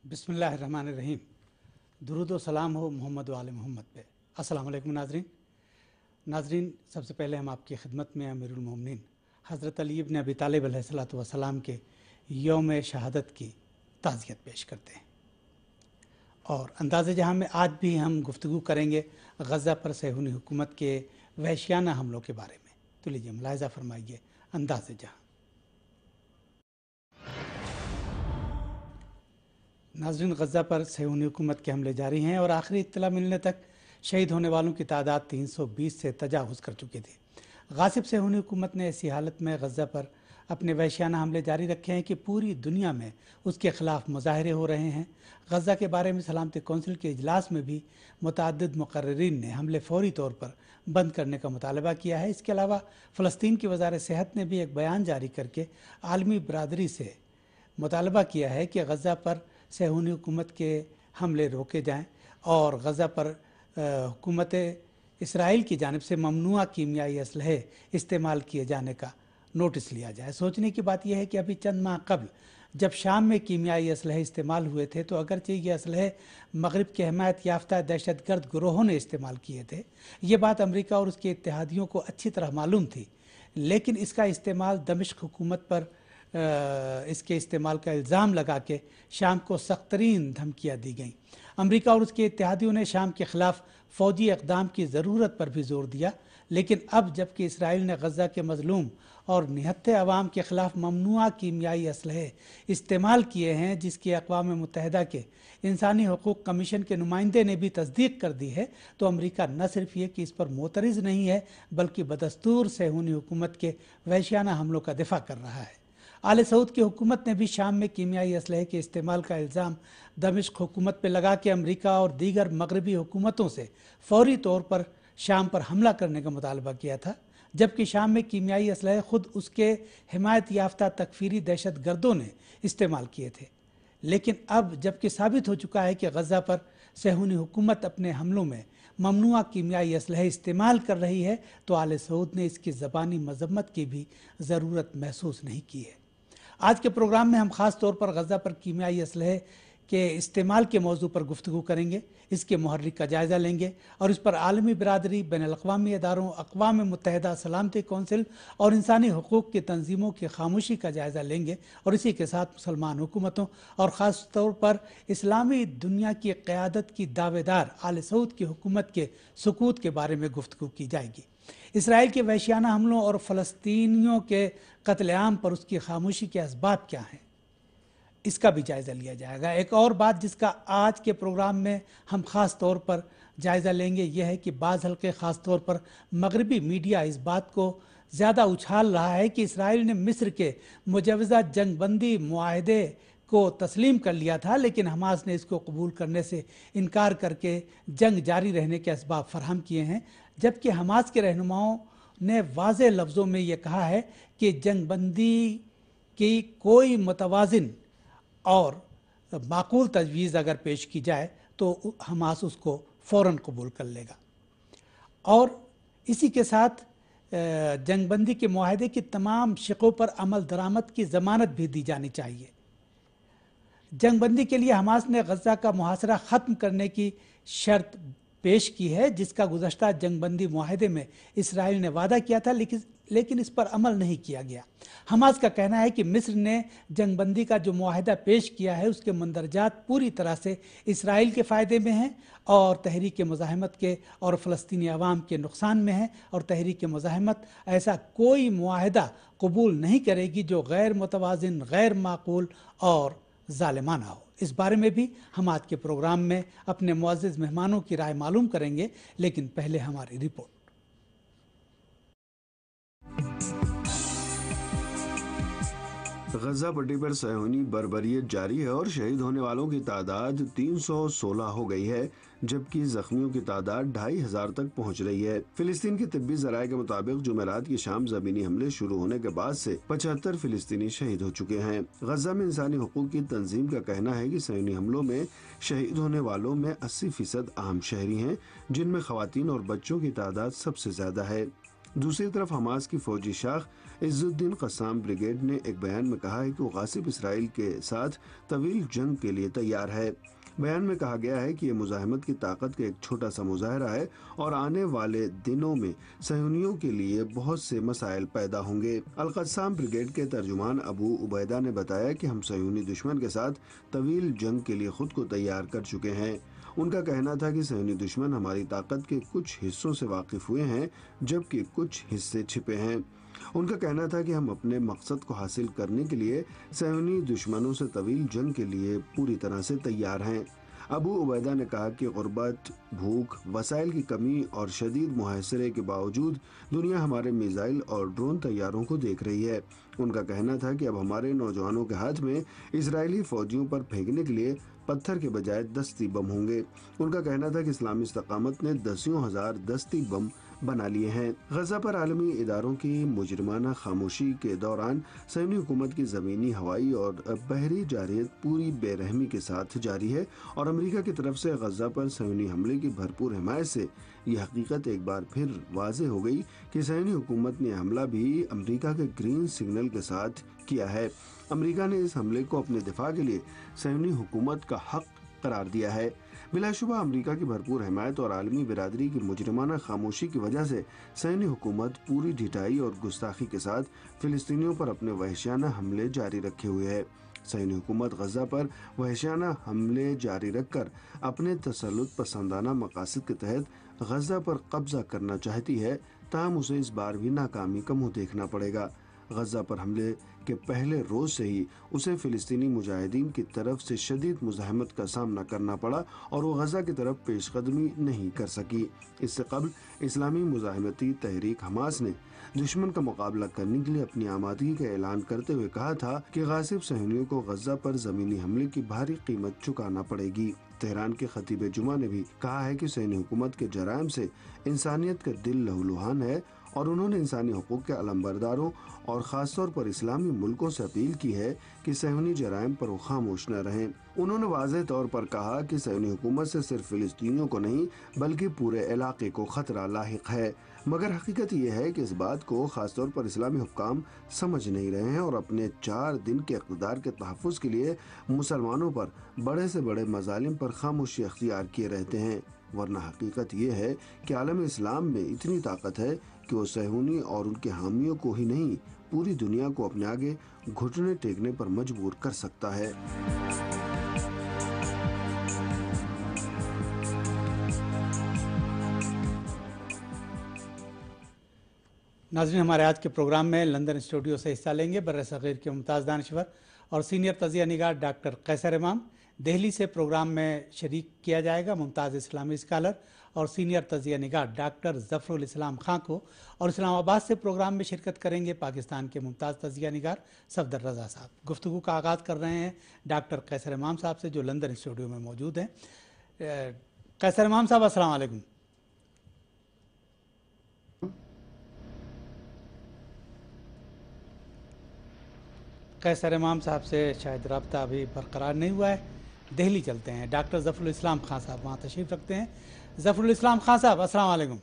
बिस्मिल्लाहिर्रहमानिर्रहीम। दुरूद व सलाम हो मोहम्मद व आले मोहम्मद पे। अस्सलाम वालेकुम नाज़रीन, सबसे पहले हम आपकी खिदमत में अमीरुल मोमिनीन हज़रत अली इब्न अबी तालिब अलैहिस्सलातु वस्सलाम के यौम शहादत की ताज़ियत पेश करते हैं। और अंदाज़े जहाँ में आज भी हम गुफ्तगू करेंगे गज़ा पर सहूनी हुकूमत के वहशियाना हमलों के बारे में। तो लीजिए मुलाहिज़ा फरमाइए अंदाज़े जहाँ। नाज़रीन, गज़ा पर सहूनी हुकूमत के हमले जारी हैं और आखिरी इत्तला मिलने तक शहीद होने वालों की तादाद 320 से तजावुज़ कर चुकी थी। गासिब सहूनी हुकूमत ने ऐसी हालत में गज़ा पर अपने वहशियाना हमले जारी रखे हैं कि पूरी दुनिया में उसके ख़िलाफ़ मुज़ाहरे हो रहे हैं। गज़ा के बारे में सलामती कौंसिल के इजलास में भी मुतअद्दिद मुक़र्रिरीन ने हमले फ़ौरी तौर पर बंद करने का मुतालबा किया है। इसके अलावा फ़लस्तीन की वज़ारत सेहत ने भी एक बयान जारी करके आलमी बरादरी से मुतालबा किया है कि गज़ा पर सहूनी हुकूमत के हमले रोके जाएं और गज़ा पर हुकूमत इसराइल की जानिब से ममनुआ कीमियाई असलहे इस्तेमाल किए जाने का नोटिस लिया जाए। सोचने की बात यह है कि अभी चंद माह कबल जब शाम में कीमियाई असलहे इस्तेमाल हुए थे तो अगरचे ये असलहे मगरिब के हिमायत याफ्ता दहशतगर्द गिरोहों ने इस्तेमाल किए थे, ये बात अमरीका और उसके इत्तेहादियों को अच्छी तरह मालूम थी, लेकिन इसका इस्तेमाल दमिश्क हुकूमत पर इसके इस्तेमाल का इल्ज़ाम लगा के शाम को सख्त तरीन धमकियाँ दी गईं। अमरीका और उसके इत्तेहादियों ने शाम के ख़िलाफ़ फ़ौजी इक़दाम की ज़रूरत पर भी ज़ोर दिया, लेकिन अब जबकि इसराइल ने गज़ा के मज़लूम और निहत्थे अवाम के ख़िलाफ़ ममनुआ कीमियाई असलहे इस्तेमाल किए हैं, जिसकी अक़वाम मुत्तहिदा के इंसानी हकूक़ कमीशन के नुमाइंदे ने भी तस्दीक कर दी है, तो अमरीका न सिर्फ ये कि इस पर मोतरिज़ नहीं है बल्कि बदस्तूर सहूनी हुकूमत के वहशियाना हमलों का दिफा कर रहा है। आले सऊद की हुकूमत ने भी शाम में कीमियाई असलहे के इस्तेमाल का इल्ज़ाम दमिश्क हुकूमत पर लगा के अमरीका और दीगर मगरबी हुकूमतों से फ़ौरी तौर पर शाम पर हमला करने का मुतालबा किया था, जबकि शाम में कीमियाई असलहे खुद उसके हिमायत याफ्ता तकफीरी दहशत गर्दों ने इस्तेमाल किए थे। लेकिन अब जबकि साबित हो चुका है कि गज़ा पर सहूनी हुकूमत अपने हमलों में ममनुआ कीमियाई असलहे इस्तेमाल कर रही है, तो आले सऊद ने इसकी ज़बानी मजम्मत की भी ज़रूरत महसूस नहीं की है। आज के प्रोग्राम में हम ख़ास तौर पर गज़ा पर कीमियाई असलहे के इस्तेमाल के मौजू पर गुफ्तगू करेंगे, इसके मुहर्रिक का जायज़ा लेंगे और इस पर आलमी बिरादरी, बैनुल-अक़वामी इदारों, अक़वाम मुत्तहिदा सलामती कौंसिल और इंसानी हकूक़ की तंजीमों की खामोशी का जायज़ा लेंगे और इसी के साथ मुसलमान हुकूमतों और ख़ास तौर पर इस्लामी दुनिया की क़यादत की दावेदार आले सऊद की हुकूमत के सुकूत के बारे में गुफ्तगू की जाएगी। इसराइल के वहशियाना हमलों और फ़लस्तीनियों के कत्लेआम पर उसकी खामोशी के असबाब क्या हैं, इसका भी जायज़ा लिया जाएगा। एक और बात जिसका आज के प्रोग्राम में हम ख़ास तौर पर जायज़ा लेंगे यह है कि बाज़ हल्के ख़ास तौर पर मगरबी मीडिया इस बात को ज़्यादा उछाल रहा है कि इसराइल ने मिस्र के मुजवज़ा जंगबंदी मुआहदे को तस्लीम कर लिया था, लेकिन हमास ने इसको कबूल करने से इनकार करके जंग जारी रहने के असबाब फराहम किए हैं, जबकि हमास के रहनुमाओं ने वाज़ेह लफ्ज़ों में ये कहा है कि जंगबंदी की कोई मुतवाज़िन और माकूल तजवीज़ अगर पेश की जाए तो हमास उसको फ़ौरन कबूल कर लेगा। और इसी के साथ जंगबंदी के मुआहदे की तमाम शिकों पर अमल दरामद की ज़मानत भी दी जानी चाहिए। जंगबंदी के लिए हमास ने गज़ा का मुहासरा ख़त्म करने की शर्त पेश की है, जिसका गुज़श्ता जंगबंदी मुआहदे में इसराइल ने वादा किया था, लेकिन इस पर अमल नहीं किया गया। हमास का कहना है कि मिस्र ने जंगबंदी का जो मुआहदा पेश किया है उसके मंदरजात पूरी तरह से इसराइल के फ़ायदे में हैं और तहरीक मुज़ाहमत के और फ़लस्तीनी अवाम के नुकसान में है, और तहरीक मुज़ाहमत ऐसा कोई मुआहदा कबूल नहीं करेगी जो गैर मुतवाज़िन, गैर माकूल और ज़ालिमाना हो। इस बारे में भी हम आज के प्रोग्राम में अपने मुअज़्ज़िज़ मेहमानों की राय मालूम करेंगे, लेकिन पहले हमारी रिपोर्ट। गज़ा पट्टी पर सहूनी बर्बरियत जारी है और शहीद होने वालों की तादाद 316 हो गई है, जबकि जख्मियों की तादाद 2500 तक पहुंच रही है। फिलिस्तीन की तिब्बी ज़राए के मुताबिक जुमेरात की शाम ज़मीनी हमले शुरू होने के बाद से 75 फिलिस्तीनी शहीद हो चुके हैं। गज़ा में इंसानी हकूक़ की तंजीम का कहना है कि सहूनी हमलों में शहीद होने वालों में 80% आम शहरी हैं, जिनमें ख़वातीन और बच्चों की तादाद सबसे ज्यादा है। दूसरी तरफ हमास की फौजी शाख इज्जुद्दीन कस्साम ब्रिगेड ने एक बयान में कहा है कि वो गासिब इसराइल के साथ तवील जंग के लिए तैयार है। बयान में कहा गया है कि ये मुजाहिमत की ताकत का एक छोटा सा मुजाहरा है और आने वाले दिनों में सहूनियों के लिए बहुत से मसाइल पैदा होंगे। अल-कस्साम ब्रिगेड के तर्जुमान अबू उबैदा ने बताया कि हम सहूनी दुश्मन के साथ तवील जंग के लिए खुद को तैयार कर चुके हैं। उनका कहना था कि सहूनी दुश्मन हमारी ताकत के कुछ हिस्सों से वाकिफ हुए हैं, जबकि कुछ हिस्से छिपे हैं। उनका कहना था कि हम अपने मकसद को हासिल करने के लिए सहूनी दुश्मनों से तवील जंग के लिए पूरी तरह से तैयार हैं। अबू उबैदा ने कहा कि गुर्बत, भूख, वसाइल की कमी और शदीद मुहासरे के बावजूद दुनिया हमारे मिसाइल और ड्रोन तैयारों को देख रही है। उनका कहना था कि अब हमारे नौजवानों के हाथ में इजरायली फौजियों पर फेंकने के लिए पत्थर के बजाय दस्ती बम होंगे। उनका कहना था कि इस्लामी इस्तकामत ने दसियों हजार दस्ती बम बना लिए हैं। गजा पर आलमी इदारों की मुजरिमाना खामोशी के दौरान सहूनी हुकूमत की ज़मीनी, हवाई और बहरी जारहियत पूरी बेरहमी के साथ जारी है और अमेरिका की तरफ से गजा पर सहूनी हमले की भरपूर हिमायत से यह हकीकत एक बार फिर वाज़ेह हो गई कि सहूनी हुकूमत ने हमला भी अमेरिका के ग्रीन सिग्नल के साथ किया है। अमेरिका ने इस हमले को अपने दिफा के लिए सहूनी हुकूमत का हक करार दिया है। बिलाशुबा अमेरिका की भरपूर हिमायत और आलमी बिरादरी की मुजरिमाना खामोशी की वजह से सहूनी हुकूमत पूरी ढिठाई और गुस्ताखी के साथ फिलिस्तीनियों पर अपने वहशियाना हमले जारी रखे हुए है। सहूनी हुकूमत गजा पर वहशियाना हमले जारी रखकर अपने तसल्लुत पसंदाना मकासद के तहत गजा पर कब्जा करना चाहती है, ताहम उसे इस बार भी नाकामी का मुंह देखना पड़ेगा। गजा पर हमले के पहले रोज से ही उसे फिलिस्तीनी मुजाहिदीन की तरफ से शदीद मुजाहिमत का सामना करना पड़ा और वो गजा की तरफ पेशकदमी नहीं कर सकी। इससे कबल इस्लामी मुजाहिमती तहरीक हमास ने दुश्मन का मुकाबला करने के लिए अपनी आमादगी का ऐलान करते हुए कहा था कि गासिब सहूनियों को गजा पर जमीनी हमले की भारी कीमत चुकाना पड़ेगी। तेहरान के खतीब जुमा ने भी कहा है कि सहूनी हुकूमत के जराइम से इंसानियत का दिल लहूलुहान है और उन्होंने इंसानी हुकूक के अलमबरदारों और ख़ासतौर पर इस्लामी मुल्कों से अपील की है कि सहूनी जराइम पर वो खामोश न रहें। उन्होंने वाज़ेह तौर पर कहा कि सहूनी हुकूमत से सिर्फ फिलिस्तीनियों को नहीं बल्कि पूरे इलाके को ख़तरा लाहिक है, मगर हकीकत यह है कि इस बात को ख़ासतौर पर इस्लामी हुक्काम समझ नहीं रहे हैं और अपने 4 दिन के इक़्तिदार के तहफ़्फ़ुज़ के लिए मुसलमानों पर बड़े से बड़े मज़ालिम पर खामोशी अख्तियार किए रहते हैं। वरना हकीकत यह है कि आलम इस्लाम में इतनी ताकत है कि वो सहूनी और उनके हामियों को ही नहीं पूरी दुनिया को अपने आगे घुटने टेकने पर मजबूर कर सकता है। नाज़रीन, हमारे आज के प्रोग्राम में लंदन स्टूडियो से हिस्सा लेंगे बर्र-ए-सग़ीर के मुमताज़ दानिश्वर और सीनियर तज़िया निगार डॉक्टर कैसर इमाम। दिल्ली से प्रोग्राम में शरीक किया जाएगा मुमताज़ इस्लामी स्कॉलर और सीनियर तज़िया निगार डॉक्टर ज़फ़रुल इस्लाम खां को, और इस्लामाबाद से प्रोग्राम में शिरकत करेंगे पाकिस्तान के मुमताज़ तज़िया निगार सफदर रज़ा साहब। गुफ्तगू का आगाज़ कर रहे हैं डॉक्टर कैसर इमाम साहब से, जो लंदन स्टूडियो में मौजूद हैं। कैसर इमाम साहब, अस्सलाम वालेकुम। कैसर इमाम साहब से शायद रब्ता अभी बरकरार नहीं हुआ है। दिल्ली चलते हैं, डॉक्टर ज़फ़रुल इस्लाम खां साहब वहाँ तशरीफ़ रखते हैं। ज़फ़रुल इस्लाम खां साहब, अस्सलाम वालेकुम।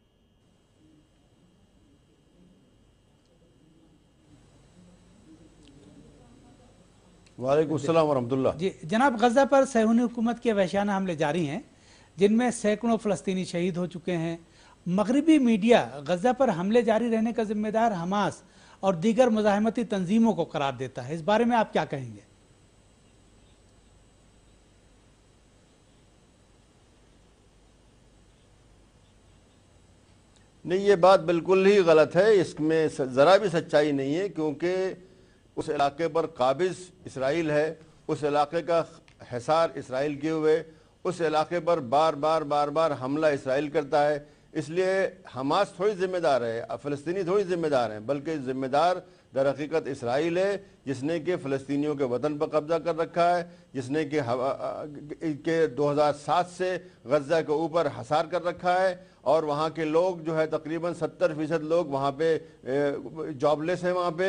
वालेकुम अस्सलाम वरहमतुल्लाह। जी जनाब, गजा पर सहूनी हुकूमत के वहशियाना हमले जारी हैं जिनमें सैकड़ों फ़लस्तीनी शहीद हो चुके हैं। मगरबी मीडिया गजा पर हमले जारी रहने का जिम्मेदार हमास और दीगर मुजाहिमती तंजीमों को करार देता है, इस बारे में आप क्या कहेंगे? नहीं, ये बात बिल्कुल ही गलत है, इसमें ज़रा भी सच्चाई नहीं है, क्योंकि उस इलाके पर काबिज़ इसराइल है, उस इलाके का हिसार इसराइल किए हुए, उस इलाके पर बार बार हमला इसराइल करता है। इसलिए हमास थोड़ी जिम्मेदार है, फ़लस्तीनी थोड़ी जिम्मेदार हैं, बल्कि जिम्मेदार दर हकीकत इसराइल है, जिसने कि फ़लस्तीनियों के वतन पर कब्जा कर रखा है, जिसने कि 2007 से गजा के ऊपर हसार कर रखा है और वहाँ के लोग जो है तकरीबन 70% लोग वहाँ पे जॉबलेस हैं वहाँ पे,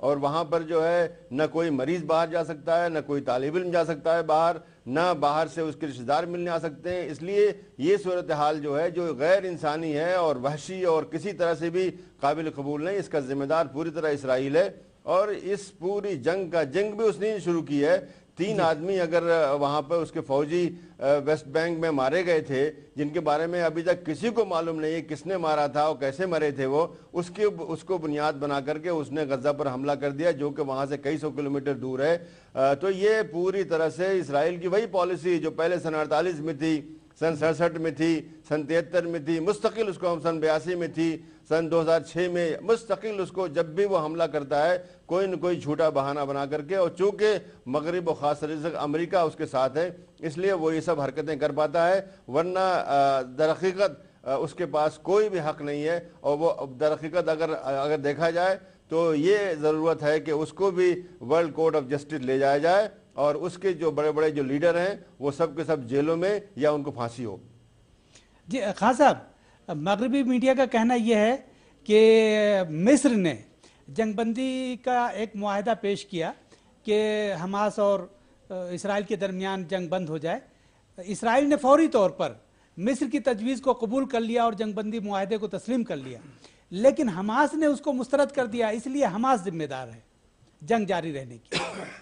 اور وہاں پر جو ہے نہ کوئی مریض باہر جا سکتا ہے، نہ کوئی طالب علم جا سکتا ہے باہر، نہ باہر سے اس کے رشتہ دار ملنے آ سکتے ہیں۔ اس لیے یہ صورتحال جو ہے جو غیر انسانی ہے اور وحشی اور کسی طرح سے بھی قابل قبول نہیں، اس کا ذمہ دار پوری طرح اسرائیل ہے۔ اور اس پوری جنگ بھی اس نے شروع کی ہے۔ 3 آدمی اگر وہاں پر اس کے فوجی ویسٹ بینک میں مارے گئے تھے، جن کے بارے میں ابھی تک کسی کو معلوم نہیں ہے کس نے مارا تھا اور کیسے مرے تھے وہ، اس کو بنیاد بنا کر کے اس نے غزہ پر حملہ کر دیا، جو کہ وہاں سے کئی سو کلومیٹر دور ہے۔ تو یہ پوری طرح سے اسرائیل کی وہی پالیسی جو پہلے سن 48 میں تھی، سن 67 میں تھی، سن 73 میں تھی، مستقل اس کو ہم سن 82 میں تھی، سن 2006 میں مستقل اس کو جب بھی وہ حملہ کرتا ہے کوئی نہ کوئی جھوٹا بہانہ بنا کر کے، اور چونکہ مغرب و خاص رزق امریکہ اس کے ساتھ ہے اس لیے وہ یہ سب حرکتیں کر پاتا ہے، ورنہ در حقیقت اس کے پاس کوئی بھی حق نہیں ہے۔ اور وہ در حقیقت اگر دیکھا جائے تو یہ ضرورت ہے کہ اس کو بھی ورلڈ کورٹ آف جسٹس لے جایا جائے اور اس کے جو بڑے بڑے جو لیڈر ہیں وہ سب کے سب جیلوں میں یا ان کو پھانسی ہو۔ جی خان صاحب، مغربی میڈیا کا کہنا یہ ہے کہ مصر نے جنگ بندی کا ایک معاہدہ پیش کیا کہ حماس اور اسرائیل کے درمیان جنگ بند ہو جائے۔ اسرائیل نے فوری طور پر مصر کی تجویز کو قبول کر لیا اور جنگ بندی معاہدے کو تسلیم کر لیا، لیکن حماس نے اس کو مسترد کر دیا، اس لیے حماس ذمہ دار ہے جنگ جاری رہنے کی۔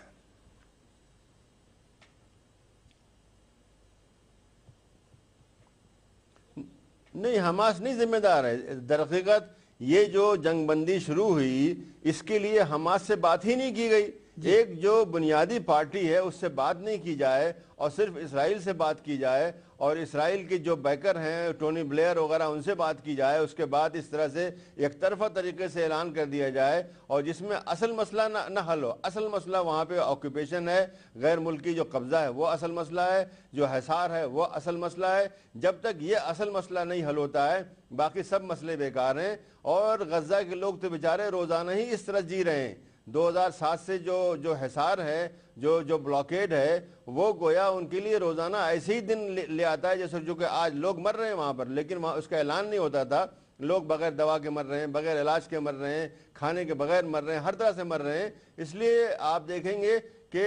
نہیں، حماس نہیں ذمہ دار ہے۔ در حقیقت یہ جو جنگ بندی شروع ہوئی اس کے لیے حماس سے بات ہی نہیں کی گئی۔ ایک جو بنیادی پارٹی ہے اس سے بات نہیں کی جائے اور صرف اسرائیل سے بات کی جائے اور اسرائیل کے جو بیکر ہیں ٹونی بلیئر وغیرہ ان سے بات کی جائے، اس کے بعد اس طرح سے ایک طرفہ طریقے سے اعلان کر دیا جائے اور جس میں اصل مسئلہ نہ حل ہو۔ اصل مسئلہ وہاں پہ آکوپیشن ہے، غیر ملکی جو قبضہ ہے وہ اصل مسئلہ ہے، جو حصار ہے وہ اصل مسئلہ ہے۔ جب تک یہ اصل مسئلہ نہیں حل ہوتا ہے باقی سب مسئلے بیکار ہیں۔ اور غزہ کے لوگ تو بیچارے روزانہ ہی اس طرح جی رہے ہیں۔ 2007 سے جو حصار ہے، جو بلاکیڈ ہے، وہ گویا ان کے لیے روزانہ ایسے ہی دن لے آتا ہے جیسے جو کہ آج لوگ مر رہے ہیں وہاں پر، لیکن وہاں اس کا اعلان نہیں ہوتا تھا۔ لوگ بغیر دوا کے مر رہے ہیں، بغیر علاج کے مر رہے ہیں، کھانے کے بغیر مر رہے ہیں، ہر طرح سے مر رہے ہیں۔ اس لیے آپ دیکھیں گے کہ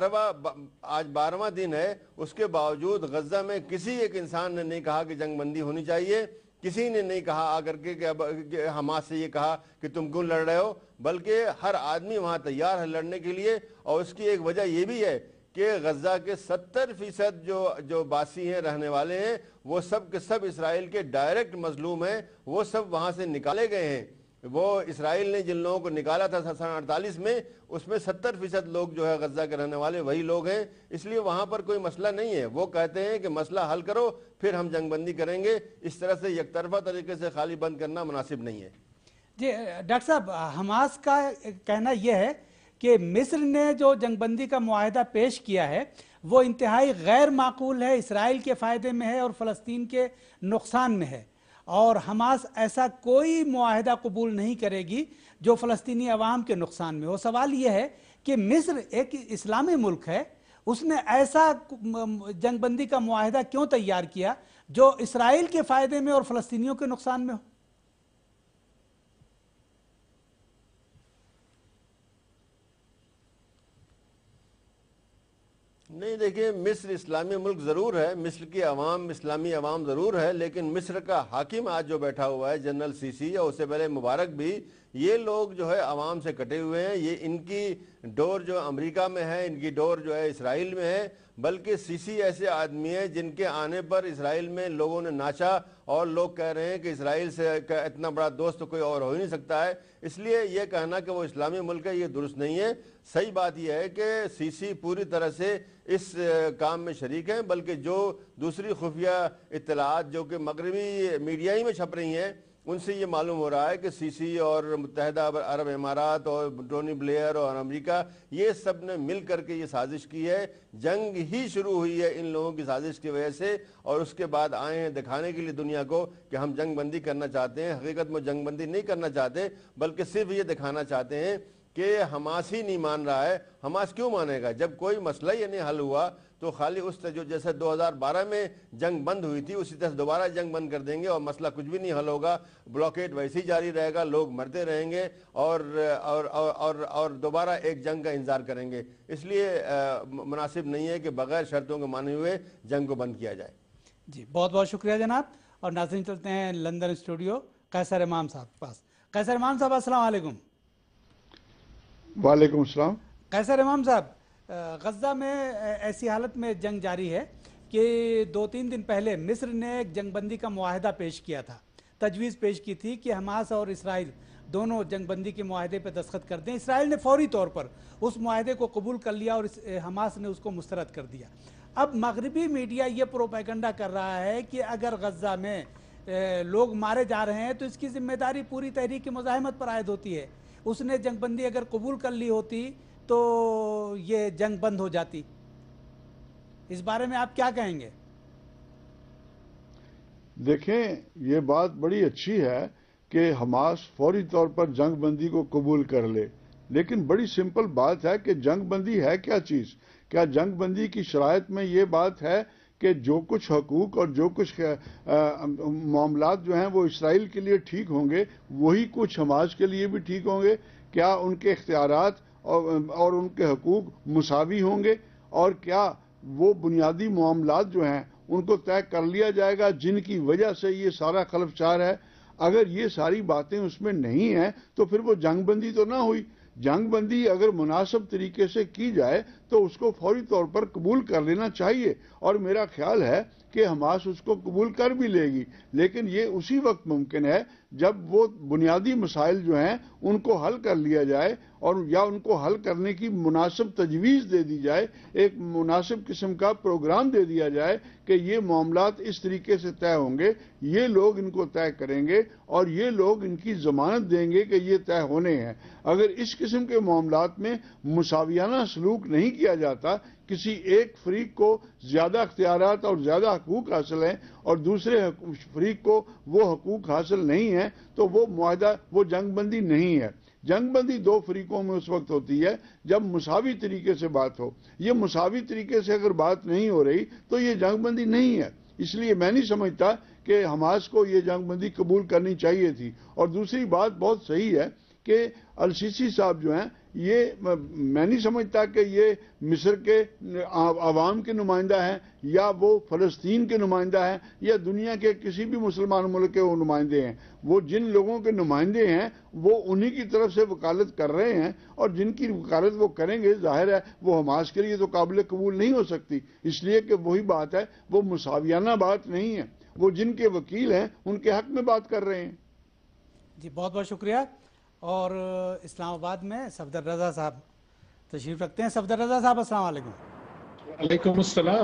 آج 12واں دن ہے، اس کے باوجود غزہ میں کسی ایک انسان نے نہیں کہا کہ جنگ بندی ہونی چاہیے، کسی نے نہیں کہا آ کر کے کہ حماس سے یہ کہا کہ تم کیوں لڑ رہے ہو، بلکہ ہر آدمی وہاں تیار ہے لڑنے کے لیے۔ اور اس کی ایک وجہ یہ بھی ہے کہ غزہ کے 70% جو باسی ہیں، رہنے والے ہیں، وہ سب کے سب اسرائیل کے ڈائریکٹ مظلوم ہیں، وہ سب وہاں سے نکالے گئے ہیں۔ وہ اسرائیل نے جن لوگوں کو نکالا تھا سن 48 میں، اس میں 70% لوگ جو ہے غزہ کے رہنے والے وہی لوگ ہیں۔ اس لیے وہاں پر کوئی مسئلہ نہیں ہے۔ وہ کہتے ہیں کہ مسئلہ حل کرو پھر ہم جنگ بندی کریں گے، اس طرح سے یک طرفہ طریقے سے خالی بند کرنا مناسب نہیں ہے۔ جی ڈاکٹر صاحب، حماس کا کہنا یہ ہے کہ مصر نے جو جنگ بندی کا معاہدہ پیش کیا ہے وہ انتہائی غیر معقول ہے، اسرائیل کے فائدے میں ہے اور فلسطین کے نقصان میں ہے، اور حماس ایسا کوئی معاہدہ قبول نہیں کرے گی جو فلسطینی عوام کے نقصان میں ہو۔ سوال یہ ہے کہ مصر ایک اسلامی ملک ہے، اس نے ایسا جنگ بندی کا معاہدہ کیوں تیار کیا جو اسرائیل کے فائدے میں اور فلسطینیوں کے نقصان میں ہو؟ نہیں، دیکھیں، مصر اسلامی ملک ضرور ہے، مصر کی عوام اسلامی عوام ضرور ہے، لیکن مصر کا حاکم آج جو بیٹھا ہوا ہے جنرل سیسی، اور اس سے پہلے مبارک بھی، یہ لوگ جو ہے عوام سے کٹے ہوئے ہیں۔ یہ ان کی ڈور جو امریکہ میں ہے، ان کی ڈور جو ہے اسرائیل میں ہے، بلکہ سیسی ایسے آدمی ہیں جن کے آنے پر اسرائیل میں لوگوں نے ناچا اور لوگ کہہ رہے ہیں کہ اسرائیل سے اتنا بڑا دوست تو کوئی اور ہو ہی نہیں سکتا ہے۔ اس لیے یہ کہنا کہ وہ اسلامی ملک ہے یہ درست نہیں ہے۔ صحیح بات یہ ہے کہ سیسی پوری طرح سے اس کام میں شریک ہیں، بلکہ جو دوسری خفیہ اطلاعات جو کہ مغربی میڈیا ہی میں چھپ رہی ہیں ان سے یہ معلوم ہو رہا ہے کہ سیسی اور متحدہ عرب امارات اور ٹونی بلیئر اور امریکہ، یہ سب نے مل کر کے یہ سازش کی ہے۔ جنگ ہی شروع ہوئی ہے ان لوگوں کی سازش کی وجہ سے، اور اس کے بعد آئے ہیں دکھانے کے لیے دنیا کو کہ ہم جنگ بندی کرنا چاہتے ہیں۔ حقیقت میں جنگ بندی نہیں کرنا چاہتے، بلکہ صرف یہ دکھانا چاہتے ہیں کہ حماس ہی نہیں مان رہا ہے. حماس کیوں مانے گا جب کوئی مسئلہ ہی نہیں حل ہوا؟ تو خالی اس جو جیسے 2012 میں جنگ بند ہوئی تھی اسی طرح دوبارہ جنگ بند کر دیں گے اور مسئلہ کچھ بھی نہیں حل ہوگا. بلاکیڈ ویسے ہی جاری رہے گا, لوگ مرتے رہیں گے اور دوبارہ ایک جنگ کا انتظار کریں گے. اس لیے مناسب نہیں ہے کہ بغیر شرطوں کے مانے ہوئے جنگ کو بند کیا جائے. جی بہت بہت شکریہ جناب. اور ناظرین چلتے ہیں لندن اسٹوڈیو قیصر امام صاحب کے پاس. قیصر امام صاحب السلام علیکم. وعلیکم السلام. قیصر امام صاحب, غزہ میں ایسی حالت میں جنگ جاری ہے کہ 2-3 دن پہلے مصر نے ایک جنگ بندی کا معاہدہ پیش کیا تھا, تجویز پیش کی تھی کہ حماس اور اسرائیل دونوں جنگ بندی کے معاہدے پہ دستخط کر دیں. اسرائیل نے فوری طور پر اس معاہدے کو قبول کر لیا اور حماس نے اس کو مسترد کر دیا. اب مغربی میڈیا یہ پروپیگنڈا کر رہا ہے کہ اگر غزہ میں لوگ مارے جا رہے ہیں تو اس کی ذمہ داری پوری تحریک مزاحمت پر عائد ہوتی ہے. اس نے جنگ بندی اگر قبول کر لی ہوتی تو یہ جنگ بند ہو جاتی. اس بارے میں آپ کیا کہیں گے؟ دیکھیں, یہ بات بڑی اچھی ہے کہ حماس فوری طور پر جنگ بندی کو قبول کر لے, لیکن بڑی سمپل بات ہے کہ جنگ بندی ہے کیا چیز؟ کیا جنگ بندی کی شرائط میں یہ بات ہے کہ جو کچھ حقوق اور جو کچھ معاملات جو ہیں وہ اسرائیل کے لیے ٹھیک ہوں گے وہی کچھ حماس کے لیے بھی ٹھیک ہوں گے؟ کیا ان کے اختیارات اور ان کے حقوق مساوی ہوں گے؟ اور کیا وہ بنیادی معاملات جو ہیں ان کو طے کر لیا جائے گا جن کی وجہ سے یہ سارا خلفشار ہے؟ اگر یہ ساری باتیں اس میں نہیں ہیں تو پھر وہ جنگ بندی تو نہ ہوئی. جنگ بندی اگر مناسب طریقے سے کی جائے تو اس کو فوری طور پر قبول کر لینا چاہیے, اور میرا خیال ہے کہ حماس اس کو قبول کر بھی لے گی. لیکن یہ اسی وقت ممکن ہے جب وہ بنیادی مسائل جو ہیں ان کو حل کر لیا جائے, اور یا ان کو حل کرنے کی مناسب تجویز دے دی جائے, ایک مناسب قسم کا پروگرام دے دیا جائے کہ یہ معاملات اس طریقے سے طے ہوں گے, یہ لوگ ان کو طے کریں گے اور یہ لوگ ان کی ضمانت دیں گے کہ یہ طے ہونے ہیں. اگر اس قسم کے معاملات میں مساویانہ سلوک نہیں کیا جاتا, کسی ایک فریق کو زیادہ اختیارات اور زیادہ حقوق حاصل ہیں اور دوسرے فریق کو وہ حقوق حاصل نہیں ہیں, تو وہ معاہدہ, وہ جنگ بندی نہیں ہے. جنگ بندی دو فریقوں میں اس وقت ہوتی ہے جب مساوی طریقے سے بات ہو. یہ مساوی طریقے سے اگر بات نہیں ہو رہی تو یہ جنگ بندی نہیں ہے. اس لیے میں نہیں سمجھتا کہ حماس کو یہ جنگ بندی قبول کرنی چاہیے تھی. اور دوسری بات بہت صحیح ہے کہ السیسی صاحب جو ہیں, یہ میں نہیں سمجھتا کہ یہ مصر کے عوام کے نمائندہ ہیں یا وہ فلسطین کے نمائندہ ہیں یا دنیا کے کسی بھی مسلمان ملک کے وہ نمائندے ہیں. وہ جن لوگوں کے نمائندے ہیں وہ انہی کی طرف سے وکالت کر رہے ہیں, اور جن کی وکالت وہ کریں گے ظاہر ہے وہ حماس کے لیے تو قابل قبول نہیں ہو سکتی, اس لیے کہ وہی بات ہے, وہ مساویانہ بات نہیں ہے. وہ جن کے وکیل ہیں ان کے حق میں بات کر رہے ہیں. جی بہت بہت شکریہ. اور اسلام آباد میں صفدر رضا صاحب تشریف رکھتے ہیں. صفدر رضا صاحب السلام علیکم. وعلیکم السلام.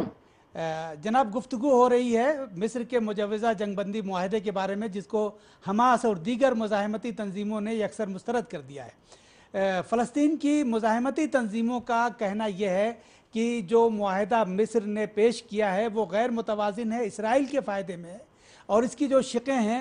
جناب, گفتگو ہو رہی ہے مصر کے مجوزہ جنگ بندی معاہدے کے بارے میں جس کو حماس اور دیگر مزاحمتی تنظیموں نے یکسر مسترد کر دیا ہے. فلسطین کی مزاحمتی تنظیموں کا کہنا یہ ہے کہ جو معاہدہ مصر نے پیش کیا ہے وہ غیر متوازن ہے, اسرائیل کے فائدے میں ہے, اور اس کی جو شقیں ہیں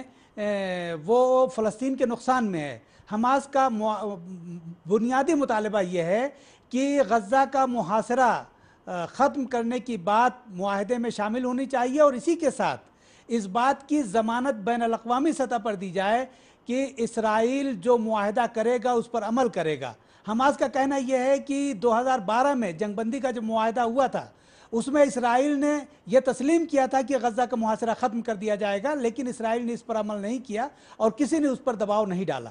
وہ فلسطین کے نقصان میں ہے. حماس کا بنیادی مطالبہ یہ ہے کہ غزہ کا محاصرہ ختم کرنے کی بات معاہدے میں شامل ہونی چاہیے, اور اسی کے ساتھ اس بات کی ضمانت بین الاقوامی سطح پر دی جائے کہ اسرائیل جو معاہدہ کرے گا اس پر عمل کرے گا. حماس کا کہنا یہ ہے کہ 2012 میں جنگ بندی کا جو معاہدہ ہوا تھا اس میں اسرائیل نے یہ تسلیم کیا تھا کہ غزہ کا محاصرہ ختم کر دیا جائے گا, لیکن اسرائیل نے اس پر عمل نہیں کیا اور کسی نے اس پر دباؤ نہیں ڈالا.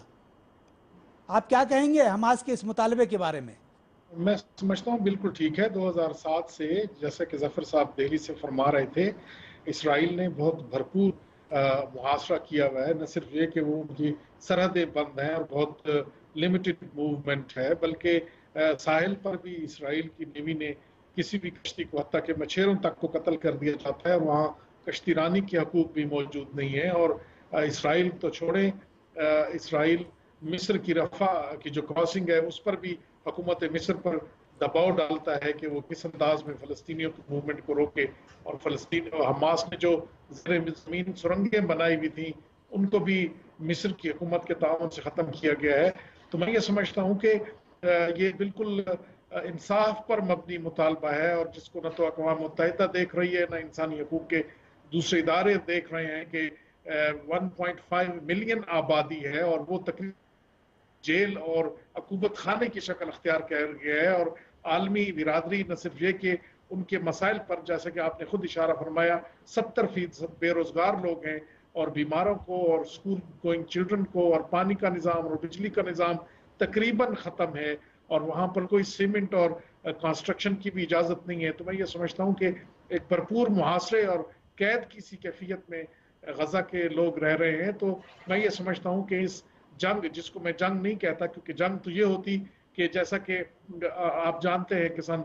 آپ کیا کہیں گے حماس کے اس مطالبے کے بارے میں؟ میں سمجھتا ہوں بالکل ٹھیک ہے. 2007 سے جیسے کہ ظفر صاحب دہلی سے فرما رہے تھے, اسرائیل نے بہت بھرپور محاصرہ کیا ہوا ہے. نہ صرف یہ کہ وہ ان کی سرحدیں بند ہیں اور بہت لمیٹڈ موومنٹ ہے, بلکہ ساحل پر بھی اسرائیل کی نیوی نے کسی بھی کشتی کو, حتیٰ کہ مچھیروں تک کو قتل کر دیا جاتا ہے, اور وہاں کشتی رانی کے حقوق بھی موجود نہیں ہیں. اور اسرائیل تو چھوڑیں, اسرائیل مصر کی رفح کی جو کراسنگ ہے اس پر بھی حکومت مصر پر دباؤ ڈالتا ہے کہ وہ کس انداز میں فلسطینیوں کی موومنٹ کو روکے, اور فلسطین اور حماس نے جو زیر زمین سرنگیں بنائی ہوئی تھیں ان کو بھی مصر کی حکومت کے تعاون سے ختم کیا گیا ہے. تو میں یہ سمجھتا ہوں کہ یہ بالکل انصاف پر مبنی مطالبہ ہے، اور جس کو نہ تو اقوام متحدہ دیکھ رہی ہے، نہ انسانی حقوق کے دوسرے ادارے دیکھ رہے ہیں کہ 1.5 ملین آبادی ہے، اور وہ تقریباً جیل اور عقوبت خانے کی شکل اختیار کر گیا ہے، اور عالمی برادری نہ صرف یہ کہ ان کے مسائل پر، جیسے کہ آپ نے خود اشارہ فرمایا، 70% بے روزگار لوگ ہیں، اور بیماروں کو اور اسکول گوئنگ چلڈرن کو اور پانی کا نظام اور بجلی کا نظام تقریباً ختم ہے، اور وہاں پر کوئی سیمنٹ اور کنسٹرکشن کی بھی اجازت نہیں ہے۔ تو میں یہ سمجھتا ہوں کہ ایک بھرپور محاصرے اور قید کی سی کیفیت میں غزہ کے لوگ رہ رہے ہیں۔ تو میں یہ سمجھتا ہوں کہ اس جنگ، جس کو میں جنگ نہیں کہتا، کیونکہ جنگ تو یہ ہوتی کہ جیسا کہ آپ جانتے ہیں کہ سن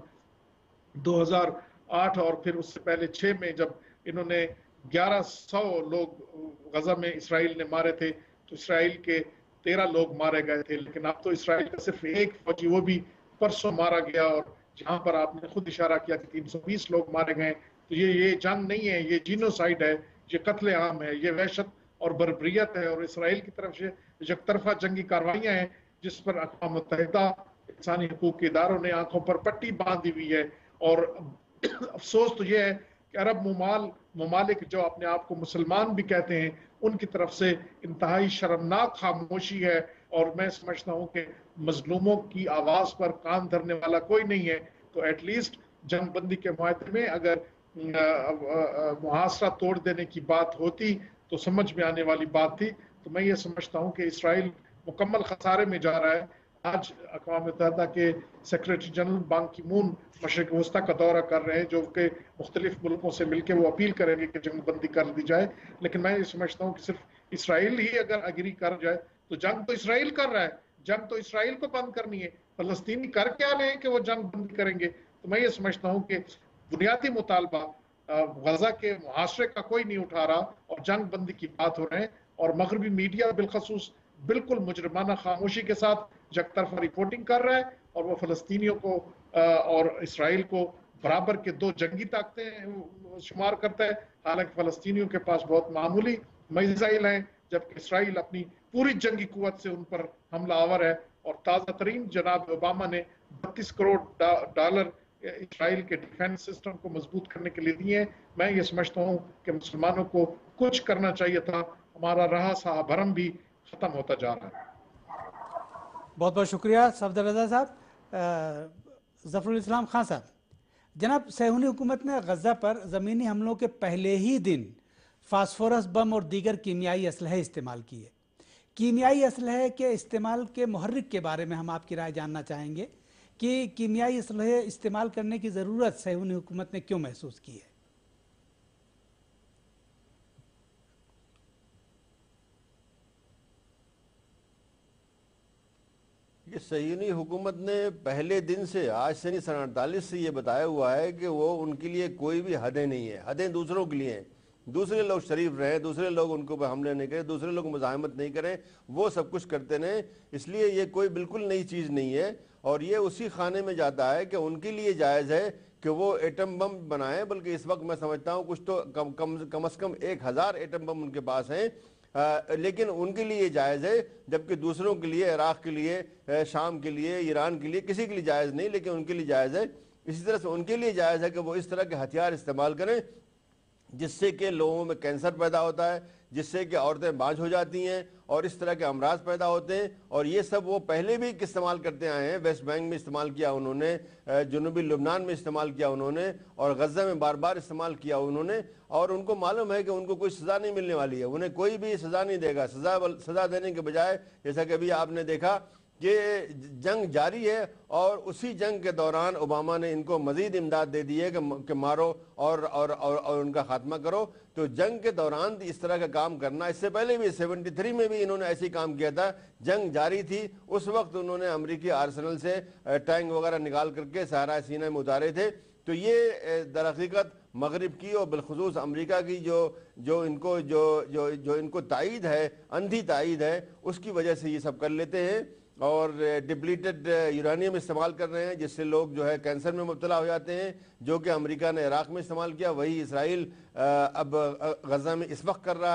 2008 اور پھر اس سے پہلے 6 میں جب انہوں نے 1100 لوگ غزہ میں اسرائیل نے مارے تھے، تو اسرائیل کے 13 لوگ مارے گئے تھے، لیکن اب تو اسرائیل کا صرف ایک فوجی، وہ بھی پرسوں مارا گیا، اور جہاں پر آپ نے خود اشارہ کیا کہ 320 لوگ مارے گئے۔ تو یہ جنگ نہیں ہے، یہ جینوسائیڈ ہے، یہ قتل عام ہے، یہ وحشت اور بربریت ہے، اور اسرائیل کی طرف سے یک طرفہ جنگی کارروائیاں ہیں جس پر اقوام متحدہ انسانی حقوق کے اداروں نے آنکھوں پر پٹی باندھی ہوئی ہے۔ اور افسوس تو یہ ہے کہ عرب ممالک جو اپنے آپ کو مسلمان بھی کہتے ہیں، ان کی طرف سے انتہائی شرمناک خاموشی ہے، اور میں سمجھتا ہوں کہ مظلوموں کی آواز پر کان دھرنے والا کوئی نہیں ہے۔ تو ایٹ لیسٹ جنگ بندی کے معاہدے میں اگر محاصرہ توڑ دینے کی بات ہوتی تو سمجھ میں آنے والی بات تھی۔ تو میں یہ سمجھتا ہوں کہ اسرائیل مکمل خسارے میں جا رہا ہے۔ آج اقوام متحدہ کے سیکریٹری جنرل بان کی مون مشرق وسطیٰ کا دورہ کر رہے ہیں، جو کہ مختلف ملکوں سے مل کے وہ اپیل کریں گے کہ جنگ بندی کر دی جائے۔ لیکن میں یہ سمجھتا ہوں کہ صرف اسرائیل ہی اگر اگری کر جائے تو جنگ تو اسرائیل کر رہا ہے، جنگ تو اسرائیل کو بند کرنی ہے، فلسطینی کر کے آ رہے ہیں کہ وہ جنگ بند کریں گے۔ تو میں یہ سمجھتا ہوں کہ بنیادی مطالبہ غزہ کے محاصرے کا کوئی نہیں اٹھا رہا، اور جنگ بندی کی بات ہو رہے ہیں، اور مغربی میڈیا بالخصوص بالکل مجرمانہ خاموشی کے ساتھ یک طرفہ رپورٹنگ کر رہا ہے، اور وہ فلسطینیوں کو اور اسرائیل کو برابر کے دو جنگی طاقتیں شمار کرتا ہے، حالانکہ فلسطینیوں کے پاس بہت معمولی میزائل ہیں، جبکہ اسرائیل اپنی پوری جنگی قوت سے ان پر حملہ آور ہے۔ اور تازہ ترین جناب اوباما نے $32 کروڑ اسرائیل کے ڈیفنس سسٹم کو مضبوط کرنے کے لیے دیے ہیں۔ میں یہ سمجھتا ہوں کہ مسلمانوں کو کچھ کرنا چاہیے تھا، ہمارا رہا سہا بھرم بھی ختم ہوتا جا رہا ہے۔ بہت بہت شکریہ صفدر رضا صاحب۔ ظفر الاسلام خان صاحب، جناب صہیونی حکومت نے غزہ پر زمینی حملوں کے پہلے ہی دن فاسفورس بم اور دیگر کیمیائی اسلحے استعمال کیے۔ کیمیائی اسلحے کے استعمال کے محرک کے بارے میں ہم آپ کی رائے جاننا چاہیں گے کہ کیمیائی اسلحے استعمال کرنے کی ضرورت صہیونی حکومت نے کیوں محسوس کی ہے؟ یہ صہیونی حکومت نے پہلے دن سے، آج سے نہیں، 1948 سے یہ بتایا ہوا ہے کہ وہ ان کے لیے کوئی بھی حدیں نہیں ہے، حدیں دوسروں کے لیے ہیں۔ دوسرے لوگ شریف رہیں، دوسرے لوگ ان کو حملے نہیں کریں، دوسرے لوگ مزاحمت نہیں کریں، وہ سب کچھ کرتے رہیں۔ اس لیے یہ کوئی بالکل نئی چیز نہیں ہے، اور یہ اسی خانے میں جاتا ہے کہ ان کے لیے جائز ہے کہ وہ ایٹم بم بنائیں، بلکہ اس وقت میں سمجھتا ہوں کچھ تو کم از کم 1000 ایٹم بم ان کے پاس ہیں، لیکن ان کے لیے جائز ہے، جبکہ دوسروں کے لیے، عراق کے لیے، شام کے لیے، ایران کے لیے، کسی کے لیے جائز نہیں، لیکن ان کے لیے جائز ہے۔ اسی طرح سے ان کے لیے جائز ہے کہ وہ اس طرح کے ہتھیار استعمال کریں جس سے کہ لوگوں میں کینسر پیدا ہوتا ہے، جس سے کہ عورتیں بانجھ ہو جاتی ہیں، اور اس طرح کے امراض پیدا ہوتے ہیں، اور یہ سب وہ پہلے بھی استعمال کرتے آئے ہیں۔ ویسٹ بینک میں استعمال کیا انہوں نے، جنوبی لبنان میں استعمال کیا انہوں نے، اور غزہ میں بار بار استعمال کیا انہوں نے، اور ان کو معلوم ہے کہ ان کو کوئی سزا نہیں ملنے والی ہے، انہیں کوئی بھی سزا نہیں دے گا۔ سزا دینے کے بجائے، جیسا کہ ابھی آپ نے دیکھا کہ جنگ جاری ہے، اور اسی جنگ کے دوران اوباما نے ان کو مزید امداد دے دی ہے کہ مارو اور ان کا خاتمہ کرو۔ تو جنگ کے دوران اس طرح کا کام کرنا، اس سے پہلے بھی 73 میں بھی انہوں نے ایسی کام کیا تھا، جنگ جاری تھی، اس وقت انہوں نے امریکی آرسنل سے ٹینک وغیرہ نکال کر کے صحرا سینا میں اتارے تھے۔ تو یہ در حقیقت مغرب کی اور بالخصوص امریکہ کی جو ان کو تائید ہے، اندھی تائید ہے، اس کی وجہ سے یہ سب کر لیتے ہیں، اور ڈپلیٹڈ یورانیم استعمال کر رہے ہیں، جس سے لوگ جو ہے کینسر میں مبتلا ہو جاتے ہیں، جو کہ امریکہ نے عراق میں استعمال کیا، وہی اسرائیل اب غزہ میں اس وقت کر رہا ہے۔